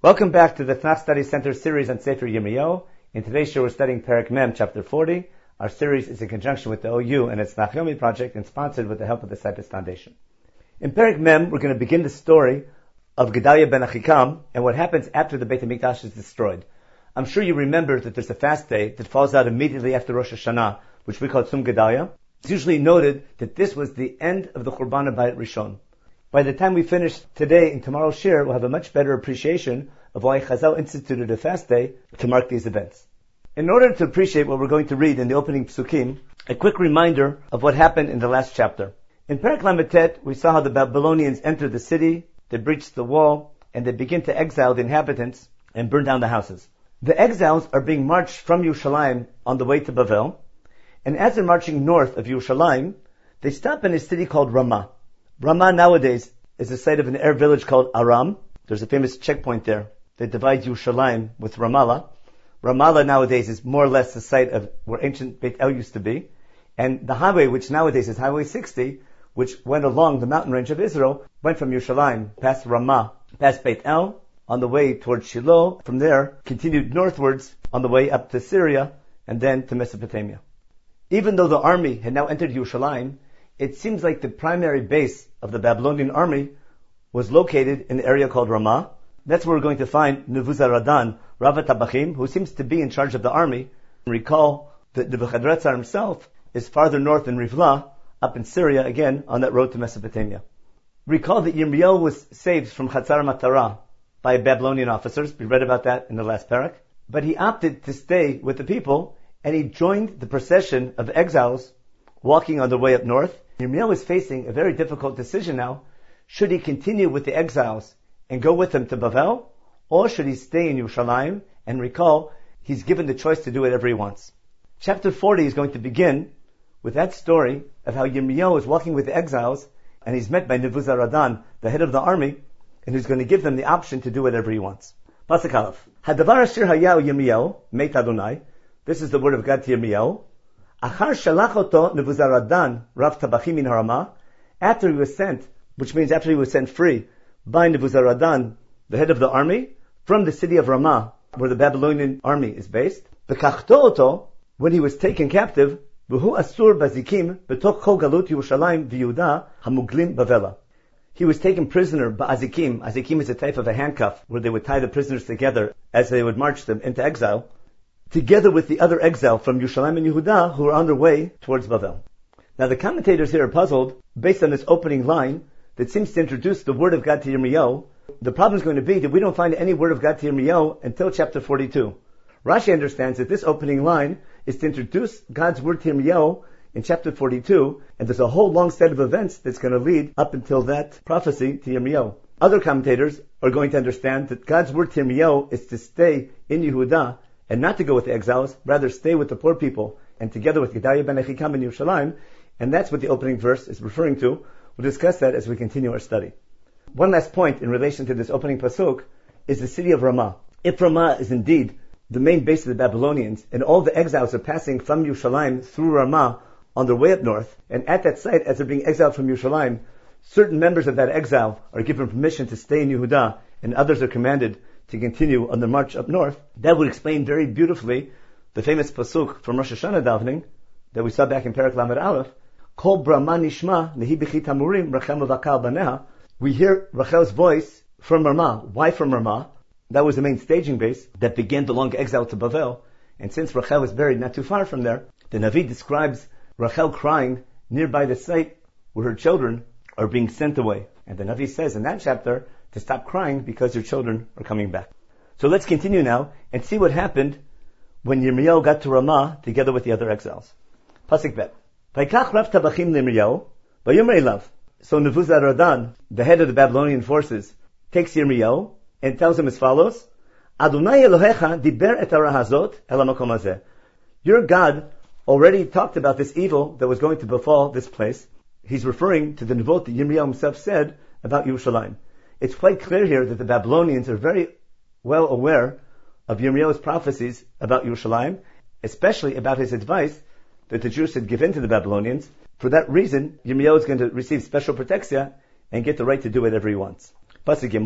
Welcome back to the Tanakh Study Center series on Sefer Yirmiyahu. In today's show, we're studying Perek Mem, chapter 40. Our series is in conjunction with the OU and its Nachyomi project and sponsored with the help of the Cypress Foundation. In Perek Mem, we're going to begin the story of Gedaliah ben Achikam and what happens after the Beit HaMikdash is destroyed. I'm sure you remember that there's a fast day that falls out immediately after Rosh Hashanah, which we call Tzum Gedaliah. It's usually noted that this was the end of the Churban HaBayit Rishon. By the time we finish today and tomorrow's shir, we'll have a much better appreciation of why Chazal instituted a fast day to mark these events. In order to appreciate what we're going to read in the opening psukim, a quick reminder of what happened in the last chapter. In Perek Lametet, we saw how the Babylonians entered the city, they breached the wall, and they begin to exile the inhabitants and burn down the houses. The exiles are being marched from Yerushalayim on the way to Bavel, and as they're marching north of Yerushalayim, they stop in a city called Ramah. Ramah nowadays is the site of an Arab village called Aram. There's a famous checkpoint there that divides Yerushalayim with Ramallah. Ramallah nowadays is more or less the site of where ancient Beit El used to be. And the highway, which nowadays is Highway 60, which went along the mountain range of Israel, went from Yerushalayim past Ramah, past Beit El, on the way towards Shiloh. From there, continued northwards on the way up to Syria, and then to Mesopotamia. Even though the army had now entered Yerushalayim, it seems like the primary base of the Babylonian army was located in the area called Ramah. That's where we're going to find Nebuzaradan, Rav Tabachim, who seems to be in charge of the army. Recall that Nebuchadnezzar himself is farther north in Rivlah, up in Syria, again, on that road to Mesopotamia. Recall that Yirmiyahu was saved from Chatzar Matara by Babylonian officers. We read about that in the last parak. But he opted to stay with the people, and he joined the procession of exiles walking on their way up north. Yirmiyahu is facing a very difficult decision now. Should he continue with the exiles and go with them to Bavel, or should he stay in Yerushalayim? And recall, he's given the choice to do whatever he wants. Chapter 40 is going to begin with that story of how Yirmiyahu is walking with the exiles, and he's met by Nebuzaradan, the head of the army, and he's going to give them the option to do whatever he wants. Pasuk Aleph. Hadavar asher hayahu Yirmiyahu, meit Adonai. This is the word of God to Yirmiyahu. Achar shalach oto Nebuzaradan, Rav Tabachim min Haramah. After he was sent, which means after he was sent free by Nebuzaradan, the head of the army, from the city of Ramah, where the Babylonian army is based. Bekachto oto, when he was taken captive, v'hu asur bazikim b'tok chol galut Yerushalayim v'Yehuda hamuglim bavela. He was taken prisoner ba'azikim. Azikim is a type of a handcuff where they would tie the prisoners together as they would march them into exile, together with the other exile from Yerushalayim and Yehuda who were on their way towards Bavel. Now the commentators here are puzzled based on this opening line that seems to introduce the word of God to Yirmiyahu. The problem is going to be that we don't find any word of God to Yirmiyahu until chapter 42. Rashi understands that this opening line is to introduce God's word to Yirmiyahu in chapter 42, and there's a whole long set of events that's going to lead up until that prophecy to Yirmiyahu. Other commentators are going to understand that God's word to Yirmiyahu is to stay in Yehuda and not to go with the exiles, rather stay with the poor people and together with Gedaliah ben Achikam in Yerushalayim, and that's what the opening verse is referring to. We'll discuss that as we continue our study. One last point in relation to this opening pasuk is the city of Ramah. If Ramah is indeed the main base of the Babylonians, and all the exiles are passing from Yerushalayim through Ramah on their way up north, and at that site, as they're being exiled from Yerushalayim, certain members of that exile are given permission to stay in Yehuda, and others are commanded to continue on the march up north, that would explain very beautifully the famous pasuk from Rosh Hashanah davening that we saw back in Perek Lamed Aleph, Kol Brahma Nishma Nehi B'chi Tamurim Rachel Mevakal Baneha. We hear Rachel's voice from Ramah. Why from Ramah? That was the main staging base that began the long exile to Bavel. And since Rachel was buried not too far from there, the Navi describes Rachel crying nearby the site where her children are being sent away. And the Navi says in that chapter to stop crying because your children are coming back. So let's continue now and see what happened when Yirmiyahu got to Ramah together with the other exiles. Pasuk Bet. Vaikach Rav Tabachim Yirmiyahu, Vayomer Elav. So Nebuzaradan, the head of the Babylonian forces, takes Yirmiyahu and tells him as follows: Adonai Elohecha diber et hara hazot el hamakom hazeh. Your God already talked about this evil that was going to befall this place. He's referring to the Nevot that Yirmiyahu himself said about Yerushalayim. It's quite clear here that the Babylonians are very well aware of Yirmiyahu's prophecies about Yerushalayim, especially about his advice that the Jews had given to the Babylonians. For that reason, Yirmiyahu is going to receive special protection and get the right to do whatever he wants. Pasuk Gimel.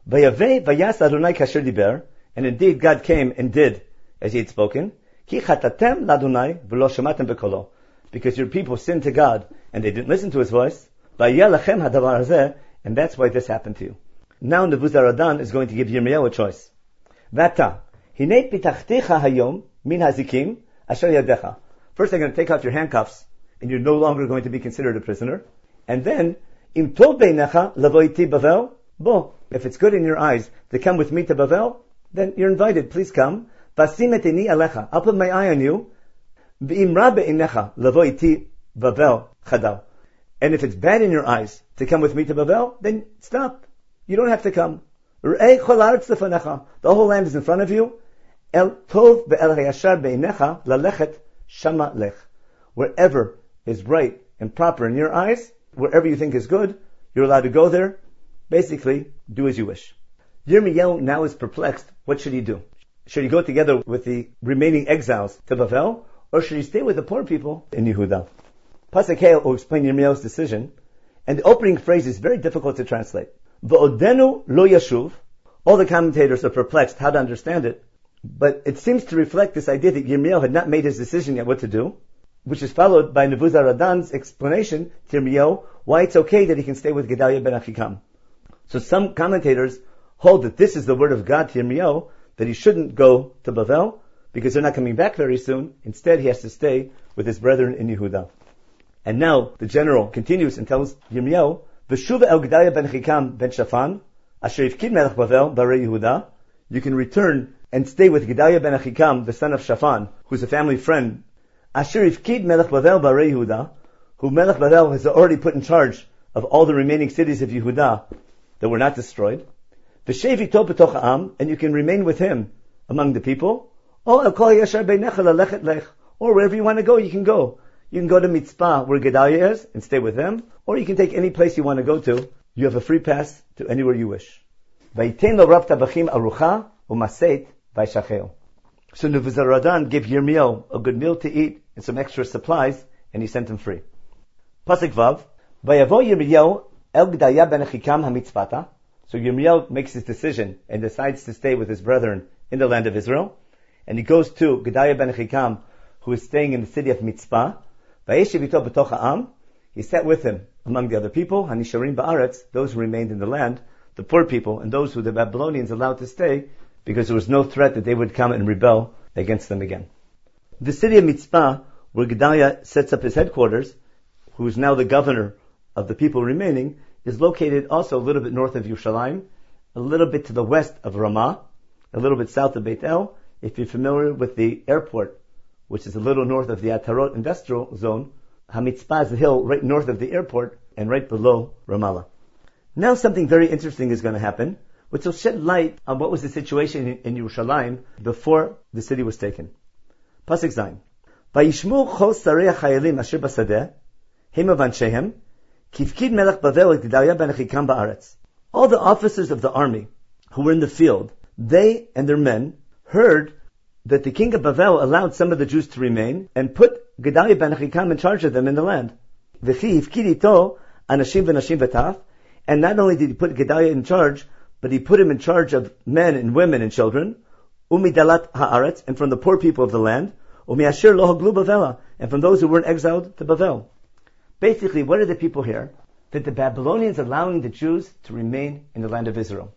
Vayaveh vayas Adonai kasher diber, and indeed God came and did as he had spoken. Ki chatatem l'Adonai v'lo shematem b'kolo, because your people sinned to God and they didn't listen to his voice. Vayeh lachem hadavar hazeh, and that's why this happened to you. Now Nebuzaradan is going to give Yirmiyahu a choice. Vata, hinei pitachtecha hayom min hazikim asher yadecha. First they're going to take off your handcuffs, and you're no longer going to be considered a prisoner. And then, im tov beinecha lavo iti Bavel, bo, if it's good in your eyes to come with me to Bavel, then you're invited, please come. Vasim et ini alecha, I'll put my eye on you. V'im ra beinecha lavo iti Bavel chadal. And if it's bad in your eyes to come with me to Bavel, then stop. You don't have to come. Re'ei chol haaretz lefanecha. The whole land is in front of you. El tov ve'el hayashar beinecha lalechet shama lech. Wherever is right and proper in your eyes, wherever you think is good, you're allowed to go there. Basically, do as you wish. Yirmiyahu now is perplexed. What should he do? Should he go together with the remaining exiles to Bavel, or should he stay with the poor people in Yehuda? Pasuk Hei will explain Yirmiyahu's decision, and the opening phrase is very difficult to translate. V'odenu lo yashuv. All the commentators are perplexed how to understand it, but it seems to reflect this idea that Yirmiyahu had not made his decision yet what to do, which is followed by Nebuzaradan's explanation to Yirmiyahu why it's okay that he can stay with Gedaliah ben Achikam. So some commentators hold that this is the word of God to Yirmiyahu, that he shouldn't go to Bavel because they're not coming back very soon. Instead, he has to stay with his brethren in Yehuda. And now the general continues and tells Yirmiyahu, V'shuva el Gedaliah ben Achikam ben Shaphan, asher yifkid melech Bavel barei Yehuda. You can return and stay with Gedaliah ben Achikam, the son of Shaphan, who's a family friend. Asher yifkid melech Bavel barei Yehuda, who Melech Bavel has already put in charge of all the remaining cities of Yehuda that were not destroyed. V'shev ito b'toch ha'am, and you can remain with him among the people. Or el kol yashar beinecha lalechet lech, or wherever you want to go, you can go. You can go to Mitzpah, where Gedaliah is, and stay with them, or you can take any place you want to go to. You have a free pass to anywhere you wish. Vayitein lo rab tabachim arucha u'maseit vayshacheo. So Nebuzaradan gave Yirmiyahu a good meal to eat and some extra supplies, and he sent him free. Pasuk Vav, Vayavo Yirmiyahu el Gedaliah ben Achikam hamitzvata. So Yirmiyahu makes his decision and decides to stay with his brethren in the land of Israel, and he goes to Gedaliah ben Achikam, who is staying in the city of Mitzpah. Vayeshev ito b'toch ha'am. He sat with him among the other people, hanisharim ba'aretz, those who remained in the land, the poor people, and those who the Babylonians allowed to stay, because there was no threat that they would come and rebel against them again. The city of Mitzpah, where Gedaliah sets up his headquarters, who is now the governor of the people remaining, is located also a little bit north of Yerushalayim, a little bit to the west of Ramah, a little bit south of Beit El. If you're familiar with the airport, which is a little north of the Atarot industrial zone, Hamitzpah is the hill right north of the airport and right below Ramallah. Now something very interesting is going to happen, which will shed light on what was the situation in Yerushalayim before the city was taken. Pasuk Zayin. Vayishmu chol sarei hachayalim asher basadeh, hem avanshehem, kifkid melech Bavel et Gedaliah ben Achikam ba'aretz. All the officers of the army who were in the field, they and their men heard that the king of Bavel allowed some of the Jews to remain and put Gedaliah ben Achikam in charge of them in the land. V'chi hifkid ito anashim v'nashim v'taf, and not only did he put Gedaliah in charge, but he put him in charge of men and women and children, umidalat haaretz, and from the poor people of the land, umiasher lo haglu Bavela, and from those who weren't exiled to Bavel. Basically, what are the people here? That the Babylonians are allowing the Jews to remain in the land of Israel.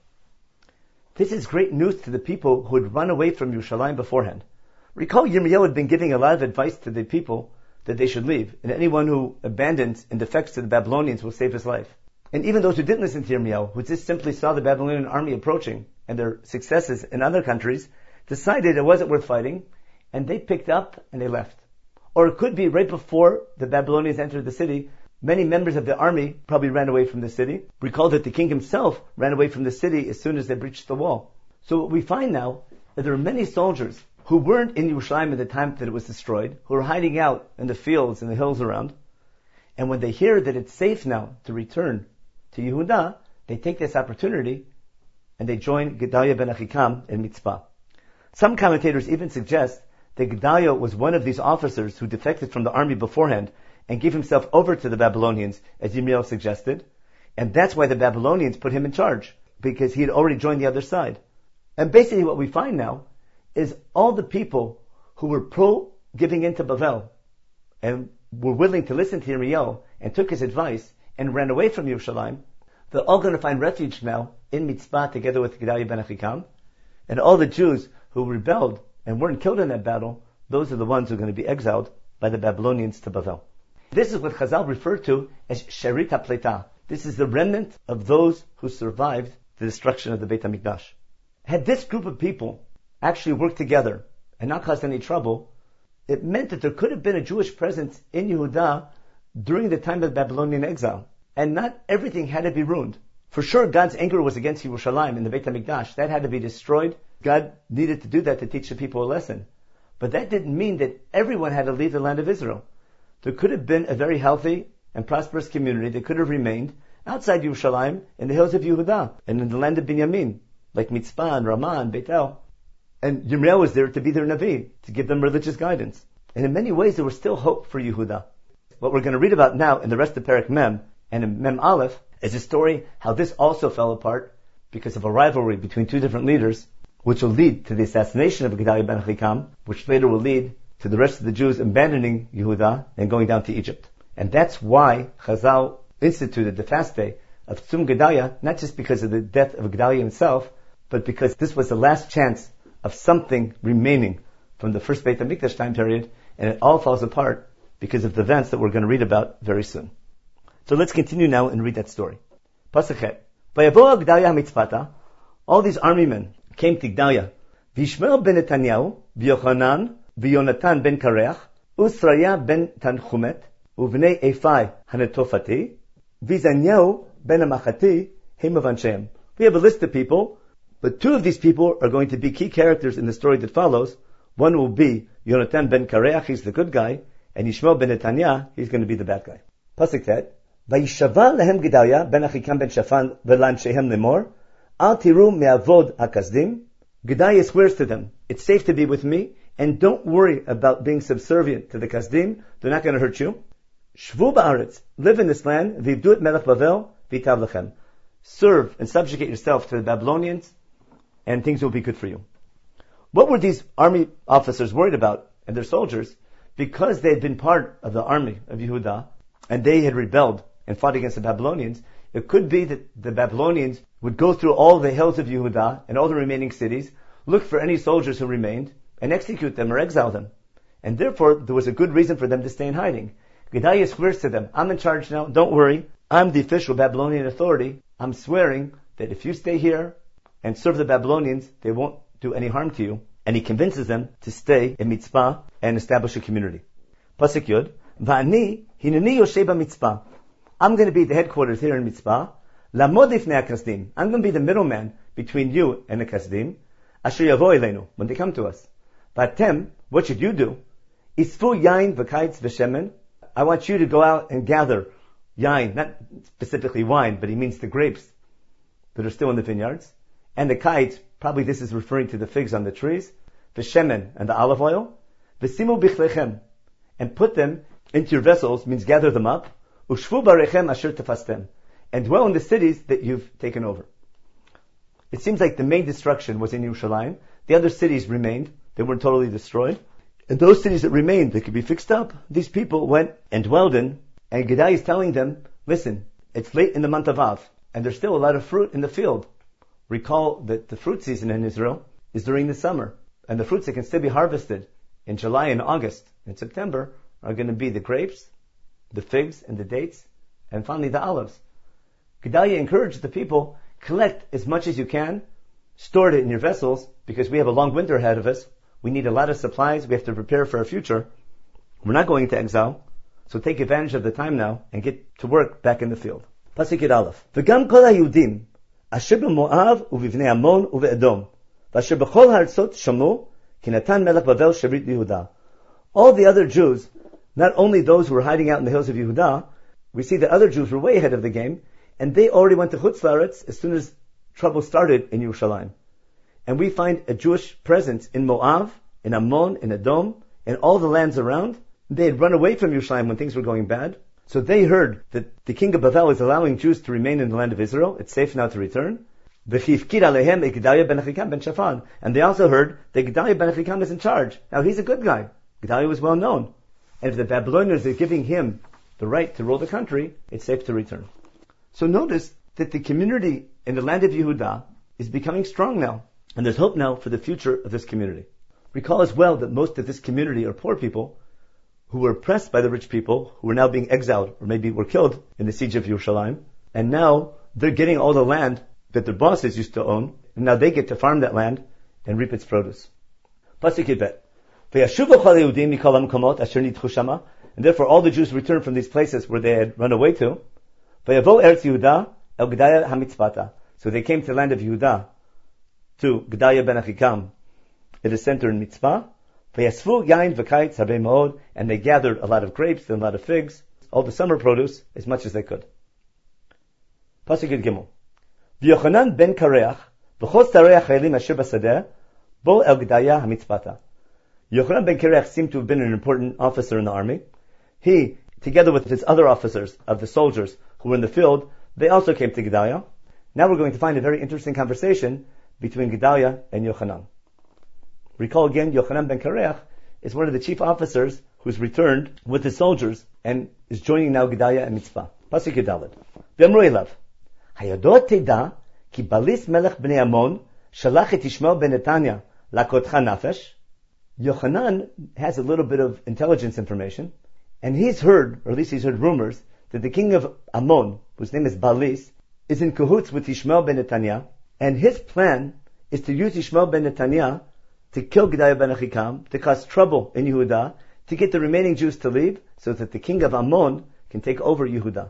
This is great news to the people who had run away from Yerushalayim beforehand. Recall, Yirmiyahu had been giving a lot of advice to the people that they should leave, and anyone who abandons and defects to the Babylonians will save his life. And even those who didn't listen to Yirmiyahu, who just simply saw the Babylonian army approaching and their successes in other countries, decided it wasn't worth fighting, and they picked up and they left. Or it could be right before the Babylonians entered the city, many members of the army probably ran away from the city. Recall that the king himself ran away from the city as soon as they breached the wall. So what we find now, that there are many soldiers who weren't in Yerushalayim at the time that it was destroyed, who are hiding out in the fields and the hills around, and when they hear that it's safe now to return to Yehuda, they take this opportunity and they join Gedaliah ben Achikam in Mitzpah. Some commentators even suggest that Gedaliah was one of these officers who defected from the army beforehand and gave himself over to the Babylonians, as Yirmiyahu suggested, and that's why the Babylonians put him in charge, because he had already joined the other side. And basically what we find now is all the people who were pro giving in to Bavel and were willing to listen to Yirmiyahu and took his advice and ran away from Yerushalayim, they're all going to find refuge now in Mitzpah together with Gedaliah ben Achikam. And all the Jews who rebelled and weren't killed in that battle, those are the ones who are going to be exiled by the Babylonians to Bavel. This is what Chazal referred to as Sherit HaPleitah. This is the remnant of those who survived the destruction of the Beit HaMikdash. Had this group of people actually worked together and not caused any trouble, it meant that there could have been a Jewish presence in Yehudah during the time of the Babylonian exile. And not everything had to be ruined. For sure, God's anger was against Yerushalayim and the Beit HaMikdash. That had to be destroyed. God needed to do that to teach the people a lesson. But that didn't mean that everyone had to leave the land of Israel. There could have been a very healthy and prosperous community that could have remained outside Yerushalayim in the hills of Yehudah and in the land of Binyamin, like Mitzpah and Ramah and Beit El. And Yirmiyahu was there to be their Navi, to give them religious guidance. And in many ways, there was still hope for Yehudah. What we're going to read about now in the rest of Perek Mem and in Mem Aleph is a story how this also fell apart because of a rivalry between two different leaders, which will lead to the assassination of Gedaliah ben Achikam, which later will lead to the rest of the Jews abandoning Yehudah and going down to Egypt. And that's why Chazal instituted the fast day of Tzum Gedaliah, not just because of the death of Gedaliah himself, but because this was the last chance of something remaining from the first Beit HaMikdash time period, and it all falls apart because of the events that we're going to read about very soon. So let's continue now and read that story. Pasuk Het. Vayavo Gedaliah mitzpata, all these army men came to Gedaliah. Vishmael ben Netanyahu, v'Yochanan, v'Yonatan ben Kareach, Usraya ben Tanchumet, uvnei Ephai hanetofati, v'Zanyahu ben Amachati, hemavancheim. We have a list of people, but two of these people are going to be key characters in the story that follows. One will be Yonatan ben Kareach, he's the good guy, and Yishmael ben Netanyah, he's going to be the bad guy. Pasuk Tet. Vayishava lehem Gedaliah ben Achikam ben Shaphan v'lanshehem lemor, al tiru me'avod hakazdim. Gedaliah swears to them, it's safe to be with me, and don't worry about being subservient to the Kasdim, they're not going to hurt you. Shvu ba'aretz, live in this land, v'ivdu et melech Bavel, v'itav lechem. Serve and subjugate yourself to the Babylonians, and things will be good for you. What were these army officers worried about, and their soldiers? Because they had been part of the army of Yehudah, and they had rebelled and fought against the Babylonians, it could be that the Babylonians would go through all the hills of Yehudah and all the remaining cities, look for any soldiers who remained, and execute them or exile them. And therefore, there was a good reason for them to stay in hiding. Gedaliah swears to them, I'm in charge now, don't worry, I'm the official Babylonian authority, I'm swearing that if you stay here and serve the Babylonians, they won't do any harm to you. And he convinces them to stay in Mitzpah and establish a community. Pasuk Yud, Va'ani hineni yoshe b'Mitzpah. I'm going to be the headquarters here in Mitzpah. Lamod lifnei HaKasdim. I'm going to be the middleman between you and the Kasdim. Asher yavo eleinu, when they come to us. Vatem, what should you do? Isfu yain v'kaitz v'shemen. I want you to go out and gather yain, not specifically wine, but he means the grapes that are still in the vineyards. And the kites, probably this is referring to the figs on the trees. V'shemen, and the olive oil. V'simu bichlechem, and put them into your vessels, means gather them up. Ushvu barechem asher tefastem, and dwell in the cities that you've taken over. It seems like the main destruction was in Yerushalayim. The other cities remained. They weren't totally destroyed. And those cities that remained, that could be fixed up, these people went and dwelled in. And Gedaliah is telling them, listen, it's late in the month of Av, and there's still a lot of fruit in the field. Recall that the fruit season in Israel is during the summer. And the fruits that can still be harvested in July and August and September are going to be the grapes, the figs and the dates, and finally the olives. Gedaliah encouraged the people, collect as much as you can, store it in your vessels, because we have a long winter ahead of us. We need a lot of supplies. We have to prepare for our future. We're not going to exile, so take advantage of the time now and get to work back in the field. Pasuk Yud Aleph. V'gam kol haYehudim asher b'Moav u'v'vnei Ammon u'v'Edom v'asher b'chol ha'artzot shamu ki natan melech Bavel sherit Yehudah. All the other Jews, not only those who were hiding out in the hills of Yehudah, we see that other Jews were way ahead of the game, and they already went to Chutz La'aretz as soon as trouble started in Yerushalayim. And we find a Jewish presence in Moav, in Ammon, in Edom, and all the lands around. They had run away from Yerushalayim when things were going bad. So they heard that the king of Bavel is allowing Jews to remain in the land of Israel. It's safe now to return. V'chifkid alehem Gedaliah ben Achikam ben Shaphan. And they also heard that Gedaliah ben Achikam is in charge. Now he's a good guy. Gedaliah was well known. And if the Babylonians are giving him the right to rule the country, it's safe to return. So notice that the community in the land of Yehudah is becoming strong now. And there's hope now for the future of this community. Recall as well that most of this community are poor people who were oppressed by the rich people, who were now being exiled, or maybe were killed in the siege of Yerushalayim. And now they're getting all the land that their bosses used to own, and now they get to farm that land and reap its produce. Pasuk Yibet. And therefore all the Jews returned from these places where they had run away to. So they came to the land of Yehudah, to Gedaliah ben Achikam, at a center in Mitzpah. And they gathered a lot of grapes and a lot of figs, all the summer produce, as much as they could. Pasuk Gimel. V'Yochanan ben Kareach, v'chol sarei hachayalim asher basadeh, bo el Gedaliah hamitzpata. Yochanan ben Kareach seemed to have been an important officer in the army. He, together with his other officers of the soldiers who were in the field, they also came to Gedaliah. Now we're going to find a very interesting conversation between Gedaliah and Yochanan. Recall again, Yochanan ben Kareach is one of the chief officers who's returned with his soldiers and is joining now Gedaliah and Mitzpah. Pasuk Yudaled. V'amru elav, hayadot teda ki balis melech bnei Amon shalach et Yishmael ben Netanya lakotcha nafesh. Yochanan has a little bit of intelligence information, and he's heard, or at least he's heard rumors, that the king of Ammon, whose name is Balis, is in cahoots with Yishmael ben Netanya, and his plan is to use Yishmael ben Netanya to kill Gedaliah ben Achikam, to cause trouble in Yehudah, to get the remaining Jews to leave, so that the king of Ammon can take over Yehudah.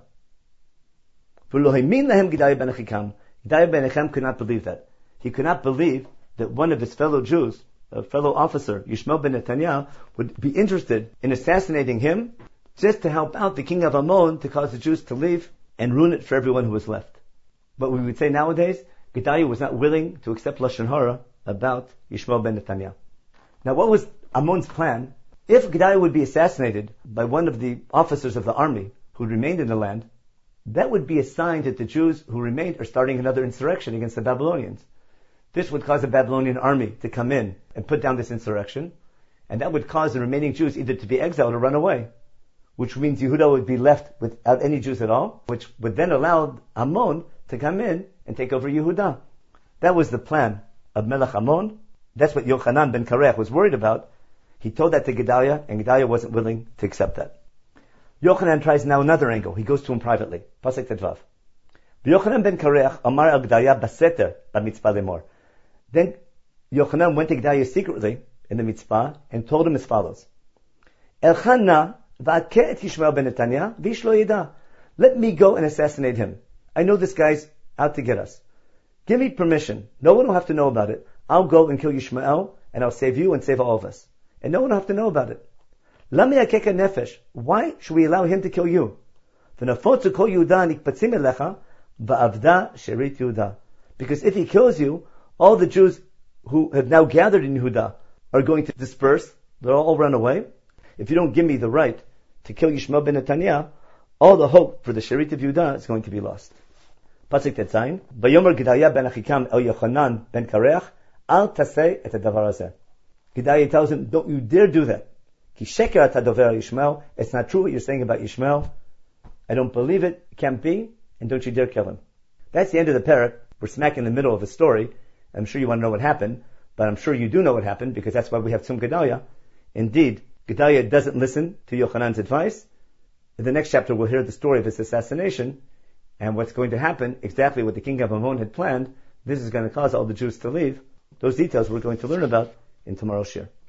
Gedaliah ben Achikam could not believe that. He could not believe that one of his fellow Jews, a fellow officer, Yishmael ben Netanya, would be interested in assassinating him just to help out the king of Ammon to cause the Jews to leave and ruin it for everyone who was left. But we would say nowadays, Gedaliah was not willing to accept Lashon Hara about Yishmael ben Netanya. Now what was Ammon's plan? If Gedaliah would be assassinated by one of the officers of the army who remained in the land, that would be a sign that the Jews who remained are starting another insurrection against the Babylonians. This would cause the Babylonian army to come in and put down this insurrection, and that would cause the remaining Jews either to be exiled or run away, which means Yehudah would be left without any Jews at all, which would then allow Ammon to come in and take over Yehudah. That was the plan of Melech Ammon. That's what Yochanan ben Kareach was worried about. He told that to Gedaliah, and Gedaliah wasn't willing to accept that. Yochanan tries now another angle. He goes to him privately. Pasuk Tetvav. Yochanan ben Kareach amar al Gedaliah baseter b'mitzpah lemor. Then Yochanan went to Gedaliah secretly in the mitzpah and told him as follows: Elchana va'akeh et Yishmael ben Netanya v'ish lo yeda. Let me go and assassinate him. I know this guy's out to get us. Give me permission. No one will have to know about it. I'll go and kill Yishmael, and I'll save you and save all of us. And no one will have to know about it. Lami akeka nefesh. Why should we allow him to kill you? V'nafotzu kol Yehudah nikpatzim elecha va'avda sherit Yehudah. Because if he kills you, all the Jews who have now gathered in Yehudah are going to disperse. They'll all run away. If you don't give me the right to kill Yishmael ben Netanya, all the hope for the sherit of Yehudah is going to be lost. Pasuk Tetzayin. Vayomer Gedaliah ben Achikam el Yochanan ben Kareach al taseh et hadavar hazeh. Gedaliah tells him, don't you dare do that. Ki sheker ata dover Yishmael. It's not true what you're saying about Yishmael. I don't believe it. It can't be. And don't you dare kill him. That's the end of the parak. We're smack in the middle of the story. I'm sure you want to know what happened, but I'm sure you do know what happened because that's why we have Tzum Gedaliah. Indeed, Gedaliah doesn't listen to Yochanan's advice. In the next chapter, we'll hear the story of his assassination and what's going to happen, exactly what the king of Ammon had planned. This is going to cause all the Jews to leave. Those details we're going to learn about in tomorrow's shir.